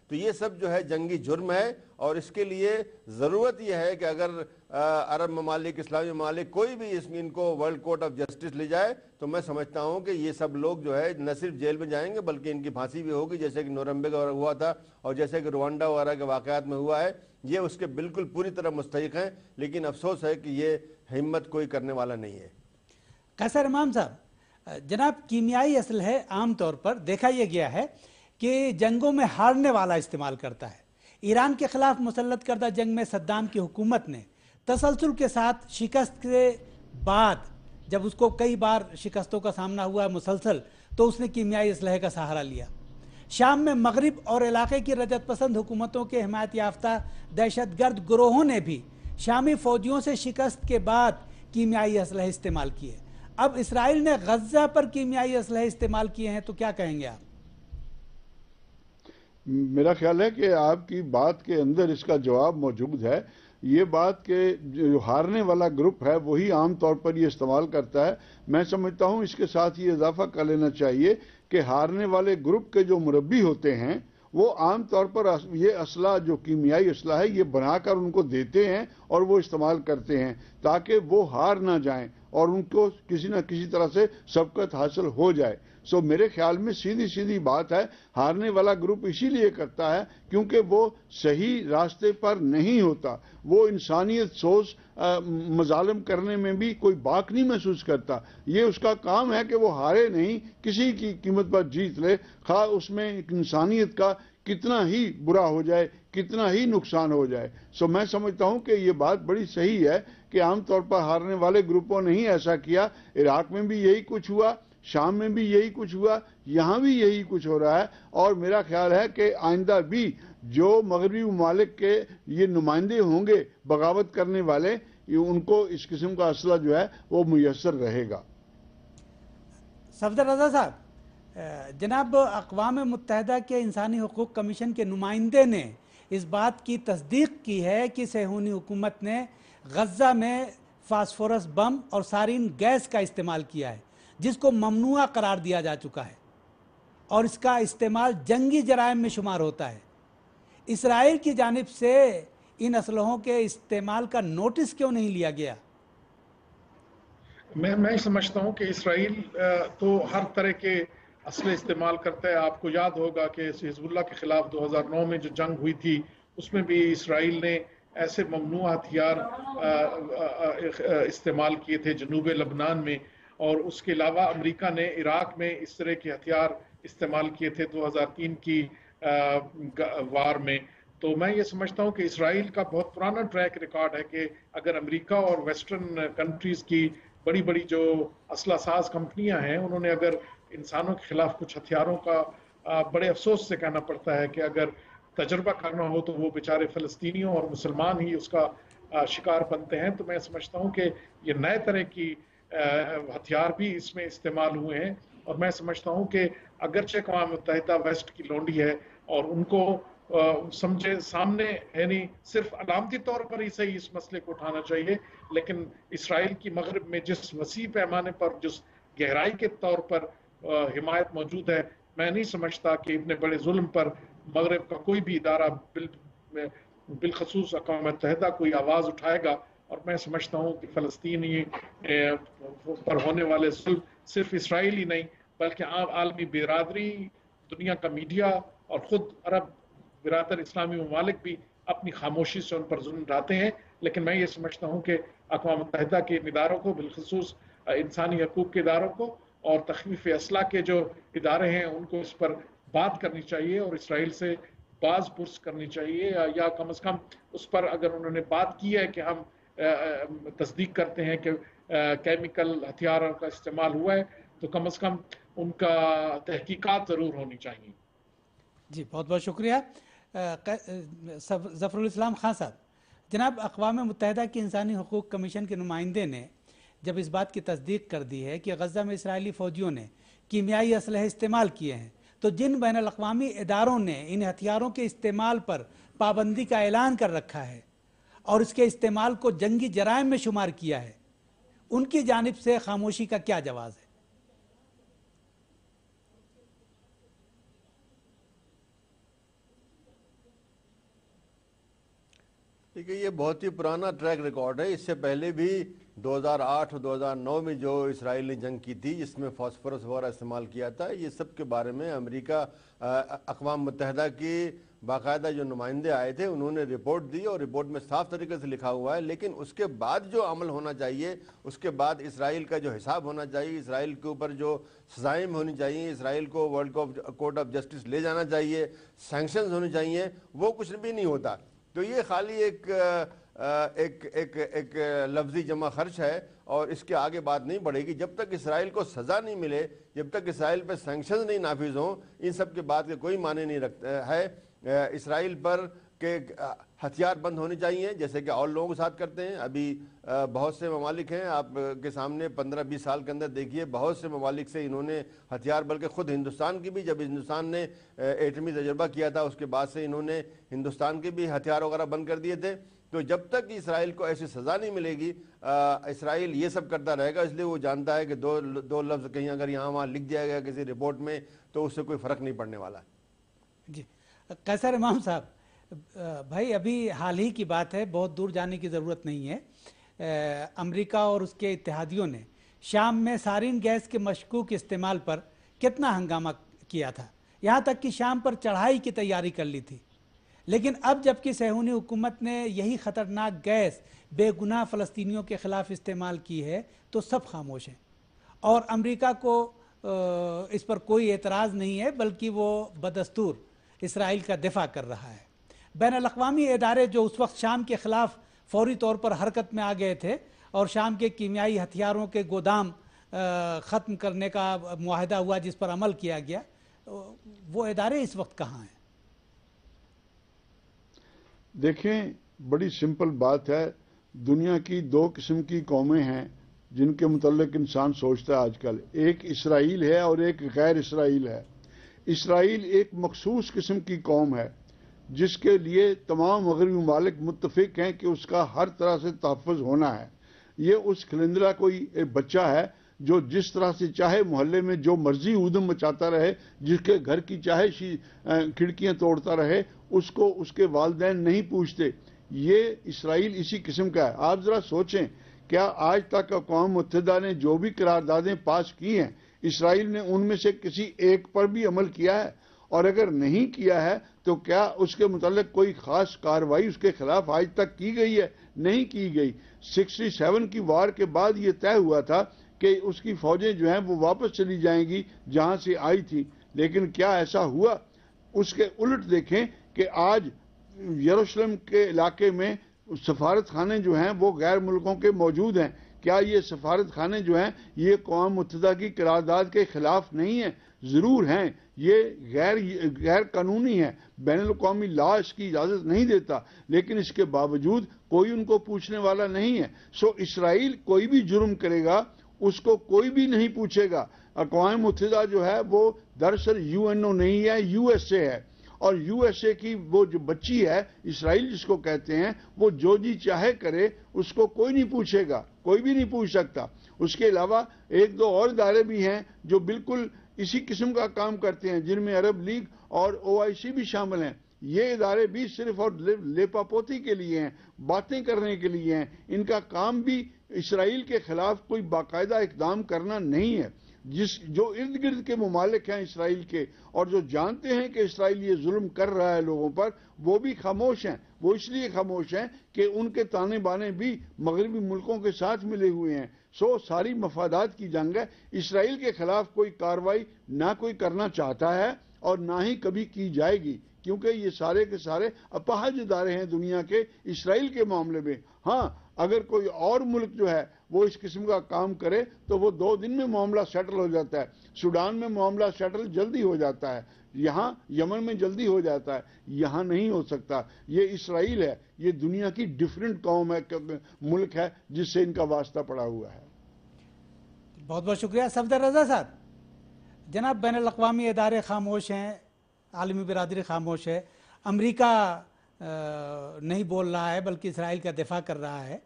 تو یہ سب جو ہے جنگی جرم ہے، اور اس کے لیے ضرورت یہ ہے کہ اگر عرب ممالک، اسلامی ممالک کوئی بھی ان کو ورلڈ کورٹ آف جسٹس لے جائے تو میں سمجھتا ہوں کہ یہ سب لوگ جو ہے نہ صرف جیل میں جائیں گے بلکہ ان کی پھانسی بھی ہوگی، جیسے کہ نورمبرگ ہوا تھا اور جیسے کہ روانڈا وغیرہ کے واقعات میں ہوا ہے. یہ اس کے بالکل پوری طرح مستحق ہیں، لیکن افسوس ہے کہ یہ ہمت کوئی کرنے والا نہیں ہے. قیصر امام صاحب، جناب کیمیائی اسلحے عام طور پر دیکھا یہ گیا ہے کہ جنگوں میں ہارنے والا استعمال کرتا ہے. ایران کے خلاف مسلط کردہ جنگ میں صدام کی حکومت نے تسلسل کے ساتھ شکست کے بعد، جب اس کو کئی بار شکستوں کا سامنا ہوا ہے مسلسل، تو اس نے کیمیائی اسلحے کا سہارا لیا. شام میں مغرب اور علاقے کی رجعت پسند حکومتوں کے حمایت یافتہ دہشت گرد گروہوں نے بھی شامی فوجیوں سے شکست کے بعد کیمیائی اسلحے استعمال کیے. اب اسرائیل نے غزہ پر کیمیائی اسلحے استعمال کیے ہیں، تو کیا کہیں گے آپ؟ میرا خیال ہے کہ آپ کی بات کے اندر اس کا جواب موجود ہے. یہ بات کہ جو ہارنے والا گروپ ہے وہی عام طور پر یہ استعمال کرتا ہے. میں سمجھتا ہوں اس کے ساتھ یہ اضافہ کر لینا چاہیے کہ ہارنے والے گروپ کے جو مربی ہوتے ہیں وہ عام طور پر یہ اسلحہ جو کیمیائی اسلحہ ہے یہ بنا کر ان کو دیتے ہیں اور وہ استعمال کرتے ہیں تاکہ وہ ہار نہ جائیں اور ان کو کسی نہ کسی طرح سے سبقت حاصل ہو جائے. سو میرے خیال میں سیدھی بات ہے، ہارنے والا گروپ اسی لیے کرتا ہے کیونکہ وہ صحیح راستے پر نہیں ہوتا. وہ انسانیت سوز مظالم کرنے میں بھی کوئی باک نہیں محسوس کرتا. یہ اس کا کام ہے کہ وہ ہارے نہیں، کسی کی قیمت پر جیت لے، خواہ اس میں انسانیت کا کتنا ہی برا ہو جائے، کتنا ہی نقصان ہو جائے. سو میں سمجھتا ہوں کہ یہ بات بڑی صحیح ہے کہ عام طور پر ہارنے والے گروپوں نے ہی ایسا کیا. عراق میں بھی یہی کچھ ہوا، شام میں بھی یہی کچھ ہوا، یہاں بھی یہی کچھ ہو رہا ہے. اور میرا خیال ہے کہ آئندہ بھی جو مغربی ممالک کے یہ نمائندے ہوں گے بغاوت کرنے والے، ان کو اس قسم کا اسلحہ جو ہے وہ میسر رہے گا. صفدر رضا صاحب، جناب اقوام متحدہ کے انسانی حقوق کمیشن کے نمائندے نے اس بات کی تصدیق کی ہے کہ صہیونی حکومت نے غزہ میں فاسفورس بم اور سارین گیس کا استعمال کیا ہے، جس کو ممنوع قرار دیا جا چکا ہے، اور اس کا استعمال جنگی جرائم میں شمار ہوتا ہے. اسرائیل کی جانب سے ان اسلحوں کے استعمال کا نوٹس کیوں نہیں لیا گیا؟ میں سمجھتا ہوں کہ اسرائیل تو ہر طرح کے اسلحے استعمال کرتا ہے. آپ کو یاد ہوگا کہ حزب اللہ کے خلاف 2009 میں جو جنگ ہوئی تھی اس میں بھی اسرائیل نے ایسے ممنوع ہتھیار استعمال کیے تھے جنوب لبنان میں، اور اس کے علاوہ امریکہ نے عراق میں اس طرح کے ہتھیار استعمال کیے تھے 2003 کی وار میں. تو میں یہ سمجھتا ہوں کہ اسرائیل کا بہت پرانا ٹریک ریکارڈ ہے کہ اگر امریکہ اور ویسٹرن کنٹریز کی بڑی بڑی جو اسلحہ ساز کمپنیاں ہیں انہوں نے اگر انسانوں کے خلاف کچھ ہتھیاروں کا، بڑے افسوس سے کہنا پڑتا ہے کہ اگر تجربہ کرنا ہو تو وہ بیچارے فلسطینیوں اور مسلمان ہی اس کا شکار بنتے ہیں. تو میں سمجھتا ہوں کہ یہ نئے طرح کی ہتھیار بھی اس میں استعمال ہوئے ہیں، اور میں سمجھتا ہوں کہ اگرچہ اقوام متحدہ ویسٹ کی لونڈی ہے اور ان کو سمجھے سامنے، یعنی صرف علامتی طور پر ہی صحیح اس مسئلے کو اٹھانا چاہیے، لیکن اسرائیل کی مغرب میں جس وسیع پیمانے پر، جس گہرائی کے طور پر حمایت موجود ہے، میں نہیں سمجھتا کہ اتنے بڑے ظلم پر مغرب کا کوئی بھی ادارہ بالخصوص اقوام متحدہ کوئی آواز اٹھائے گا. اور میں سمجھتا ہوں کہ فلسطینی پر ہونے والے ظلم صرف اسرائیل ہی نہیں بلکہ عالمی برادری، دنیا کا میڈیا اور خود عرب برادر اسلامی ممالک بھی اپنی خاموشی سے ان پر ظلم ڈھاتے ہیں. لیکن میں یہ سمجھتا ہوں کہ اقوام متحدہ کے اداروں کو، بالخصوص انسانی حقوق کے اداروں کو اور تخفیف اسلحہ کے جو ادارے ہیں ان کو اس پر بات کرنی چاہیے اور اسرائیل سے باز پرس کرنی چاہیے، یا کم از کم اس پر اگر انہوں نے بات کی ہے کہ ہم تصدیق کرتے ہیں کہ کیمیکل ہتھیاروں کا استعمال ہوا ہے، تو کم از کم ان کا تحقیقات ضرور ہونی چاہیے. جی بہت بہت شکریہ. ظفر الاسلام خان صاحب، جناب اقوام متحدہ کی انسانی حقوق کمیشن کے نمائندے نے جب اس بات کی تصدیق کر دی ہے کہ غزہ میں اسرائیلی فوجیوں نے کیمیائی اسلحے استعمال کیے ہیں، تو جن بین الاقوامی اداروں نے ان ہتھیاروں کے استعمال پر پابندی کا اعلان کر رکھا ہے اور اس کے استعمال کو جنگی جرائم میں شمار کیا ہے، ان کی جانب سے خاموشی کا کیا جواز ہے؟ یہ بہت ہی پرانا ٹریک ریکارڈ ہے. اس سے پہلے بھی 2008 اور 2009 میں جو اسرائیل نے جنگ کی تھی جس میں فاسفورس وغیرہ استعمال کیا تھا, یہ سب کے بارے میں امریکہ اقوام متحدہ کی باقاعدہ جو نمائندے آئے تھے انہوں نے رپورٹ دی, اور رپورٹ میں صاف طریقے سے لکھا ہوا ہے. لیکن اس کے بعد جو عمل ہونا چاہیے, اس کے بعد اسرائیل کا جو حساب ہونا چاہیے, اسرائیل کے اوپر جو سزائیں ہونی چاہیے, اسرائیل کو ورلڈ کورٹ آف جسٹس لے جانا چاہیے, سینکشنز ہونے چاہیے, وہ کچھ بھی نہیں ہوتا. تو یہ خالی ایک لفظی جمع خرچ ہے, اور اس کے آگے بات نہیں بڑھے گی جب تک اسرائیل کو سزا نہیں ملے, جب تک اسرائیل پہ سینکشنز نہیں نافذ ہوں. ان سب کے بات کے کوئی معنی نہیں رکھتا ہے. اسرائیل پر کہ ہتھیار بند ہونے چاہیے جیسے کہ اور لوگوں کے ساتھ کرتے ہیں. ابھی بہت سے ممالک ہیں آپ کے سامنے, 15-20 سال کے اندر دیکھیے بہت سے ممالک سے انہوں نے ہتھیار, بلکہ خود ہندوستان کی بھی, جب ہندوستان نے ایٹمی تجربہ کیا تھا اس کے بعد سے انہوں نے ہندوستان کے بھی ہتھیار وغیرہ بند کر دیے تھے. تو جب تک اسرائیل کو ایسی سزا نہیں ملے گی اسرائیل یہ سب کرتا رہے گا. اس لیے وہ جانتا ہے کہ دو لفظ کہیں اگر یہاں وہاں لکھ دیا گیا کسی رپورٹ میں تو اس سے کوئی فرق نہیں پڑنے والا. جی قیصر امام صاحب, بھائی ابھی حال ہی کی بات ہے, بہت دور جانے کی ضرورت نہیں ہے. امریکہ اور اس کے اتحادیوں نے شام میں سارین گیس کے مشکوک استعمال پر کتنا ہنگامہ کیا تھا, یہاں تک کہ شام پر چڑھائی کی تیاری کر لی تھی. لیکن اب جب کہ صہیونی حکومت نے یہی خطرناک گیس بے گناہ فلسطینیوں کے خلاف استعمال کی ہے تو سب خاموش ہیں, اور امریکہ کو اس پر کوئی اعتراض نہیں ہے, بلکہ وہ بدستور اسرائیل کا دفاع کر رہا ہے. بین الاقوامی ادارے جو اس وقت شام کے خلاف فوری طور پر حرکت میں آ گئے تھے اور شام کے کیمیائی ہتھیاروں کے گودام ختم کرنے کا معاہدہ ہوا جس پر عمل کیا گیا, وہ ادارے اس وقت کہاں ہیں؟ دیکھیں بڑی سمپل بات ہے, دنیا کی 2 قسم کی قومیں ہیں جن کے متعلق انسان سوچتا ہے آج کل. ایک اسرائیل ہے اور ایک غیر اسرائیل ہے. اسرائیل ایک مخصوص قسم کی قوم ہے جس کے لیے تمام مغربی ممالک متفق ہیں کہ اس کا ہر طرح سے تحفظ ہونا ہے. یہ اس خلندرہ کوئی بچہ ہے جو جس طرح سے چاہے محلے میں جو مرضی ادھم مچاتا رہے, جس کے گھر کی چاہے کھڑکیاں توڑتا رہے, اس کو اس کے والدین نہیں پوچھتے. یہ اسرائیل اسی قسم کا ہے. آپ ذرا سوچیں, کیا آج تک اقوام متحدہ نے جو بھی قراردادیں پاس کی ہیں اسرائیل نے ان میں سے کسی ایک پر بھی عمل کیا ہے؟ اور اگر نہیں کیا ہے تو کیا اس کے متعلق کوئی خاص کارروائی اس کے خلاف آج تک کی گئی ہے؟ نہیں کی گئی. 67 کی وار کے بعد یہ طے ہوا تھا کہ اس کی فوجیں جو ہیں وہ واپس چلی جائیں گی جہاں سے آئی تھی, لیکن کیا ایسا ہوا؟ اس کے الٹ دیکھیں کہ آج یروشلم کے علاقے میں سفارت خانے جو ہیں وہ غیر ملکوں کے موجود ہیں. کیا یہ سفارت خانے جو ہیں یہ اقوام متحدہ کی قرارداد کے خلاف نہیں ہیں؟ ضرور ہیں. یہ غیر قانونی ہے, بین الاقوامی لا اس کی اجازت نہیں دیتا, لیکن اس کے باوجود کوئی ان کو پوچھنے والا نہیں ہے. اسرائیل کوئی بھی جرم کرے گا اس کو کوئی بھی نہیں پوچھے گا. اقوام متحدہ جو ہے وہ دراصل UN نہیں ہے, USA ہے, اور USA کی وہ جو بچی ہے اسرائیل جس کو کہتے ہیں, وہ جو جی چاہے کرے, اس کو کوئی نہیں پوچھے گا, کوئی بھی نہیں پوچھ سکتا. اس کے علاوہ 1-2 اور ادارے بھی ہیں جو بالکل اسی قسم کا کام کرتے ہیں, جن میں عرب لیگ اور OIC بھی شامل ہیں. یہ ادارے بھی صرف اور لیپا پوتی کے لیے ہیں, باتیں کرنے کے لیے ہیں. ان کا کام بھی اسرائیل کے خلاف کوئی باقاعدہ اقدام کرنا نہیں ہے. جو ارد گرد کے ممالک ہیں اسرائیل کے اور جو جانتے ہیں کہ اسرائیل یہ ظلم کر رہا ہے لوگوں پر, وہ بھی خاموش ہیں. وہ اس لیے خاموش ہیں کہ ان کے تانے بانے بھی مغربی ملکوں کے ساتھ ملے ہوئے ہیں. ساری مفادات کی جنگ ہے. اسرائیل کے خلاف کوئی کارروائی نہ کوئی کرنا چاہتا ہے اور نہ ہی کبھی کی جائے گی, کیونکہ یہ سارے کے سارے اپاہج ادارے ہیں دنیا کے اسرائیل کے معاملے میں. ہاں, اگر کوئی اور ملک جو ہے وہ اس قسم کا کام کرے تو وہ 2 دن میں معاملہ سیٹل ہو جاتا ہے. سوڈان میں معاملہ سیٹل جلدی ہو جاتا ہے, یہاں یمن میں جلدی ہو جاتا ہے, یہاں نہیں ہو سکتا. یہ اسرائیل ہے, یہ دنیا کی ڈیفرنٹ قوم ہے, ملک ہے جس سے ان کا واسطہ پڑا ہوا ہے. بہت بہت شکریہ صفدر رضا صاحب. جناب, بین الاقوامی ادارے خاموش ہیں, عالمی برادری خاموش ہے, امریکہ نہیں بول رہا ہے بلکہ اسرائیل کا دفاع کر رہا ہے.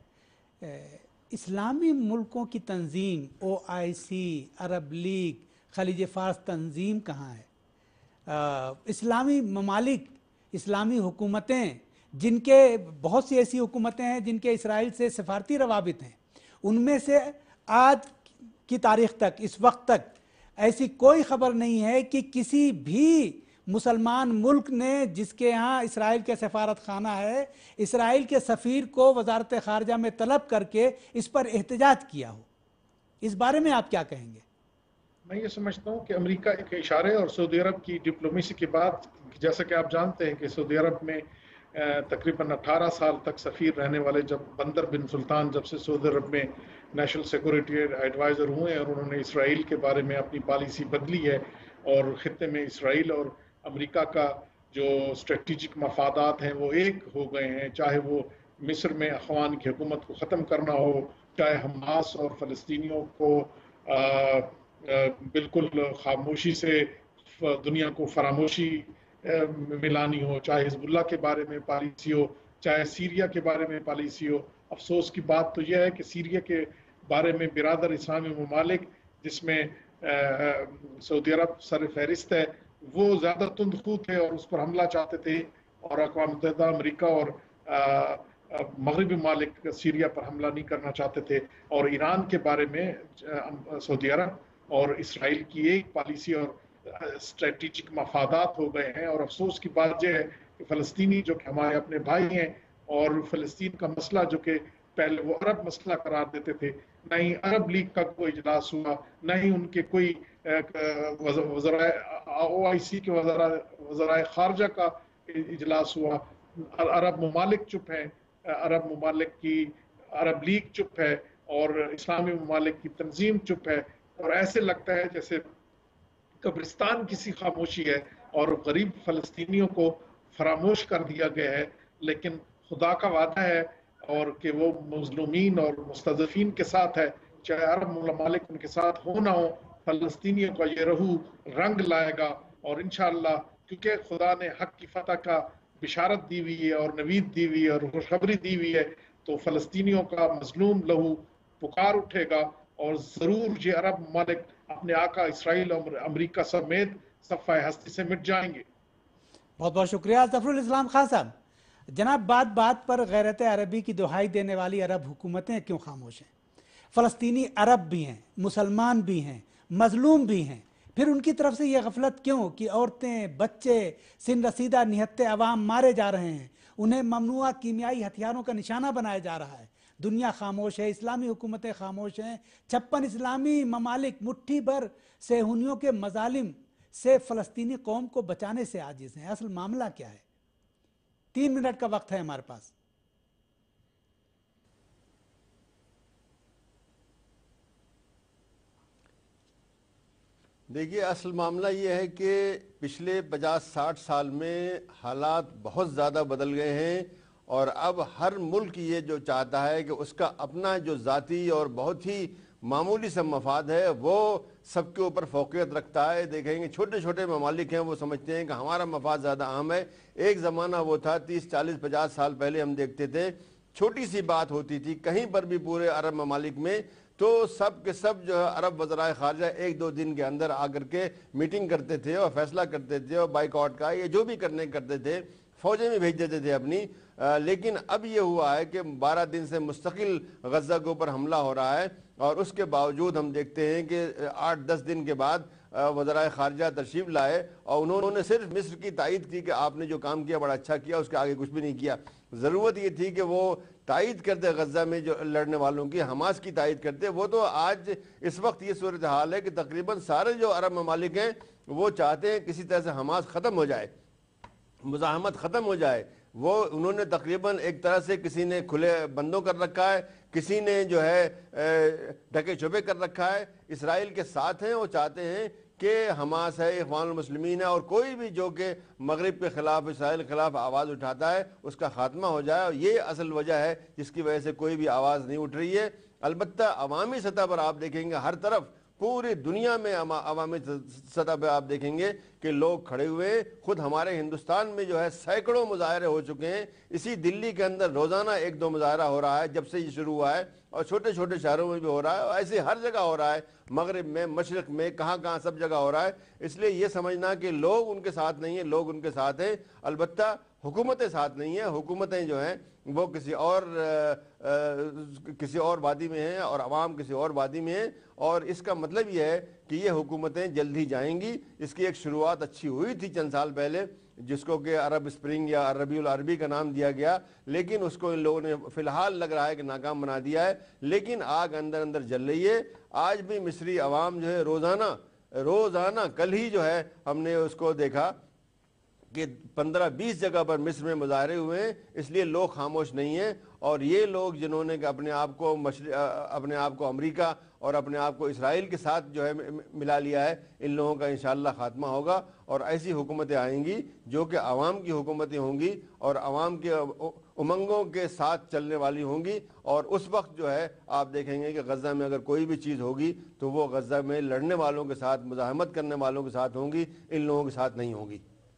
اسلامی ملکوں کی تنظیم OIC, عرب لیگ, خلیج فارس تنظیم کہاں ہے؟ اسلامی ممالک, اسلامی حکومتیں जिन के बहुत सी ऐसी हुकूमतें हैं जिनके इसराइल से सफारती रवाबित हैं, उनमें से आज की तारीख तक, इस वक्त तक ऐसी कोई खबर नहीं है कि किसी भी मुसलमान मुल्क ने जिसके यहाँ इसराइल के सफारत खाना है, इसराइल के सफ़ीर को वजारत ख़ारजा में तलब करके इस पर एहतजाज किया हो। इस बारे में आप क्या कहेंगे? मैं ये समझता हूँ कि अमेरिका के इशारे और सऊदी अरब की डिप्लोमेसी के बाद, जैसा कि आप जानते हैं कि सऊदी अरब में तकरीबन 18 साल तक सफ़ीर रहने वाले जब बंदर बिन सुल्तान जब से सऊदी अरब में नेशनल सिक्योरिटी एडवाइज़र हुए हैं और उन्होंने इसराइल के बारे में अपनी पॉलिसी बदली है और ख़ित्ते में इसराइल और अमेरिका का जो स्ट्रेटजिक मफादात हैं वो एक हो गए हैं, चाहे वो मिस्र में अखवान की हुकूमत को ख़त्म करना हो, चाहे हमास और फ़लस्तीनियों को बिल्कुल खामोशी से दुनिया को फरामोशी मिलानी हो, चाहे हिजबुल्ला के बारे में पॉलिसी हो, चाहे सीरिया के बारे में पॉलिसी हो। अफसोस की बात तो यह है कि सीरिया के बारे में बिरादर इस्लामी ममालिक जिसमें सऊदी अरब सर फहरिस्त है, वो ज़्यादा तुंदखू थे और उस पर हमला चाहते थे और अक़वाम मुत्तहिदा, अमेरिका और मगरबी ममालिक सीरिया पर हमला नहीं करना चाहते थे। और ईरान के बारे में सऊदी अरब और इसराइल की एक पॉलिसी और स्ट्रेटजिक मफादात हो गए हैं। और अफसोस की बात यह है कि फ़लस्तीनी जो कि हमारे अपने भाई हैं और फ़लस्तीन का मसला जो कि पहले वो अरब मसला करार देते थे, न ही अरब लीग का कोई इजलास हुआ, न ही उनके कोई OIC के वज़राए ख़ारजा का इजलास हुआ। अरब ममालिक चुप हैं, अरब ममालिक की अरब लीग चुप है और इस्लामी ममालिक की तंजीम चुप है। और ऐसे लगता है जैसे कब्रिस्तान किसी खामोशी है और गरीब फ़लस्तीनियों को फरामोश कर दिया गया है। लेकिन खुदा का वादा है और कि वो मज़लूमीन और मुस्तज़फ़ीन के साथ है, चाहे अरब ममालिक उनके साथ हो ना हो, फ़लस्तीनियों का ये रहू रंग लाएगा। और इंशाअल्लाह क्योंकि खुदा ने हक़ की फ़तह का बिशारत दी हुई है और नवीद दी हुई है और खुशखबरी दी हुई है, तो फ़लस्तीनियों का मज़लूम लहू पुकार उठेगा और ज़रूर ये अरब ममालिक अपने आका इसराइल और अमेरिका समेत सफ़ाए हस्ती से मिट जाएंगे। बहुत बहुत शुक्रिया ज़फ़रुल इस्लाम खान साहब। जनाब, बात बात पर गैरत अरबी की दुहाई देने वाली अरब हुकूमतें क्यों खामोश हैं? फ़लस्तीनी अरब भी हैं, मुसलमान भी हैं, मज़लूम भी हैं, फिर उनकी तरफ से ये गफलत क्यों कि औरतें, बच्चे, सिन रसीदा निहत्ते अवाम मारे जा रहे हैं, उन्हें ममनुआ कीमियाई हथियारों का निशाना बनाया जा रहा है। दुनिया खामोश है, इस्लामी हुकूमतें खामोश हैं, 56 इस्लामी ममालिक मुट्ठी भर सेहूनियों के मजालिम से फ़लस्तीनी कौम को बचाने से आजिज़ हैं। असल मामला क्या है? 3 मिनट का वक्त है हमारे पास। देखिए, असल मामला ये है कि पिछले 50-60 साल में हालात बहुत ज़्यादा बदल गए हैं और अब हर मुल्क ये जो चाहता है कि उसका अपना जो ज़ाती और बहुत ही मामूली सा मफाद है वो सबके ऊपर फ़ौक़ियत रखता है। देखेंगे छोटे छोटे ममालिक हैं, वो समझते हैं कि हमारा मफाद ज़्यादा अहम है। एक ज़माना वो था 30, 40, 50 साल पहले हम देखते थे, छोटी सी बात होती थी कहीं पर भी पूरे अरब ममालिक में, तो सब के सब जो है अरब वज़राए ख़ारजा 1-2 दिन के अंदर आकर के मीटिंग करते थे और फैसला करते थे और बाइकआउट का ये जो भी करते थे, फ़ौजें भी भेज देते थे अपनी। लेकिन अब ये हुआ है कि 12 दिन से मुस्तकिल गज़ा के ऊपर हमला हो रहा है और उसके बावजूद हम देखते हैं कि 8-10 दिन के बाद वज़राए ख़ारजा तशरीफ़ लाए और उन्होंने सिर्फ मिस्र की तायद की कि आपने जो काम किया बड़ा अच्छा किया, उसके आगे कुछ भी नहीं किया। ज़रूरत ये थी कि वो तायद करते गज़ा में जो लड़ने वालों की, हमास की तायद करते। वो तो आज इस वक्त ये सूरत हाल है कि तकरीबन सारे जो अरब ममालिक हैं वो चाहते हैं किसी तरह से हमास ख़त्म हो जाए, मुज़ाहमत ख़त्म हो जाए। वो उन्होंने तकरीबन एक तरह से किसी ने खुले बंदों कर रखा है, किसी ने जो है ढके छुपे कर रखा है। इसराइल के साथ हैं, वो चाहते हैं कि हमास है, इख्वानुल मुस्लिमीन है और कोई भी जो कि मगरिब के ख़िलाफ़, इसराइल के ख़िलाफ़ आवाज़ उठाता है उसका ख़ात्मा हो जाए। और ये असल वजह है जिसकी वजह से कोई भी आवाज़ नहीं उठ रही है। अलबत्ता अवामी सतह पर आप देखेंगे हर तरफ पूरी दुनिया में अवामी सतह पर आप देखेंगे कि लोग खड़े हुए हैं। खुद हमारे हिंदुस्तान में जो है सैकड़ों मुजाहरे हो चुके हैं। इसी दिल्ली के अंदर रोज़ाना 1-2 मुजाहरा हो रहा है जब से ये शुरू हुआ है और छोटे छोटे शहरों में भी हो रहा है और ऐसे हर जगह हो रहा है, मगरिब में, मशरिक़ में, कहाँ कहाँ सब जगह हो रहा है। इसलिए ये समझना कि लोग उनके साथ नहीं हैं, लोग उनके साथ हैं। अलबत्ता हुकूमतें साथ नहीं हैं। हुकूमतें जो हैं वो किसी और वादी में हैं और अवाम किसी और वादी में हैं, और इसका मतलब ये है कि ये हुकूमतें जल्द ही जाएंगी। इसकी एक शुरुआत अच्छी हुई थी चंद साल पहले, जिसको कि अरब स्प्रिंग या रबीउल अरबी का नाम दिया गया, लेकिन उसको इन लोगों ने फ़िलहाल लग रहा है कि नाकाम बना दिया है। लेकिन आग अंदर अंदर जल रही है। आज भी मिस्री अवाम जो है रोज़ाना कल ही जो है हमने उसको देखा कि 15-20 जगह पर मिस्र में मुजाहरे हुए हैं, इसलिए लोग खामोश नहीं हैं। और ये लोग जिन्होंने अपने आप को अमेरिका और अपने आप को इसराइल के साथ जो है मिला लिया है, इन लोगों का इंशाअल्लाह खात्मा होगा और ऐसी हुकूमतें आएंगी जो कि आवाम की हुकूमतें होंगी और आवाम के उमंगों के साथ चलने वाली होंगी। और उस वक्त जो है आप देखेंगे कि गज़ा में अगर कोई भी चीज़ होगी तो वो गज़ा में लड़ने वालों के साथ, मुज़ाहमत करने वालों के साथ होंगी, इन लोगों के साथ नहीं होगी।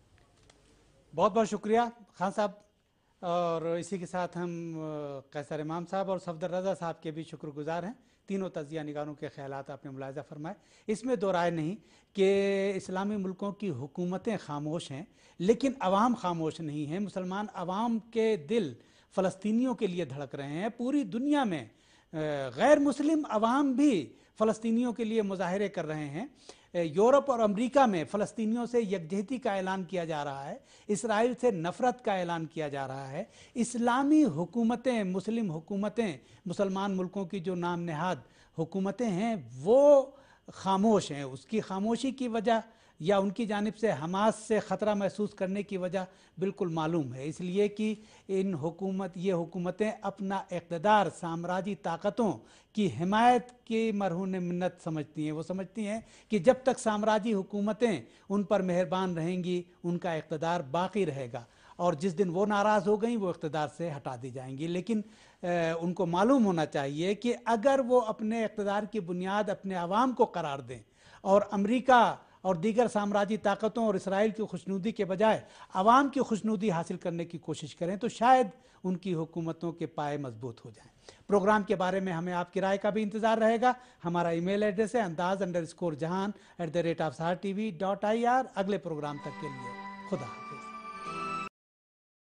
बहुत बहुत शुक्रिया खान साहब। और इसी के साथ हम कैसर इमाम साहब और सफदर रज़ा साहब के भी शुक्रगुजार हैं। तीनों तजिया निगारों के ख्यालात आपने मुलाहिज़ा फरमाए। इसमें दो राय नहीं कि इस्लामी मुल्कों की हुकूमतें खामोश हैं, लेकिन अवाम खामोश नहीं है। मुसलमान अवाम के दिल फ़लस्तीनियों के लिए धड़क रहे हैं। पूरी दुनिया में गैर मुस्लिम अवाम भी फ़लस्तीनियों के लिए मुजाहरे कर रहे हैं। यूरोप और अमेरिका में फ़लस्तीनियों से यकजहती का ऐलान किया जा रहा है, इसराइल से नफ़रत का ऐलान किया जा रहा है। इस्लामी हुकूमतें, मुस्लिम हुकूमतें, मुसलमान मुल्कों की जो नाम नहाद हुकूमतें हैं वो खामोश हैं। उसकी खामोशी की वजह या उनकी जानिब से हमास से ख़तरा महसूस करने की वजह बिल्कुल मालूम है। इसलिए कि ये हुकूमतें अपना इक़्तिदार साम्राज्यी ताकतों की हिमायत की मरहून मिन्नत समझती हैं। वो समझती हैं कि जब तक साम्राज्यी हुकूमतें उन पर मेहरबान रहेंगी उनका इक़्तिदार बाकी रहेगा, और जिस दिन वो नाराज़ हो गई वो इक़्तिदार से हटा दी जाएंगी। लेकिन उनको मालूम होना चाहिए कि अगर वो अपने इक़्तिदार की बुनियाद अपने अवाम को करार दें और अमेरिका और दीगर साम्राज्यी ताकतों और इसराइल की खुशनुदी के बजाय अवाम की खुशनुदी हासिल करने की कोशिश करें तो शायद उनकी हुकूमतों के पाए मजबूत हो जाएं। प्रोग्राम के बारे में हमें आपकी राय का भी इंतज़ार रहेगा। हमारा ईमेल एड्रेस है andaz_jahan@sahar tv.ir। अगले प्रोग्राम तक के लिए खुदा।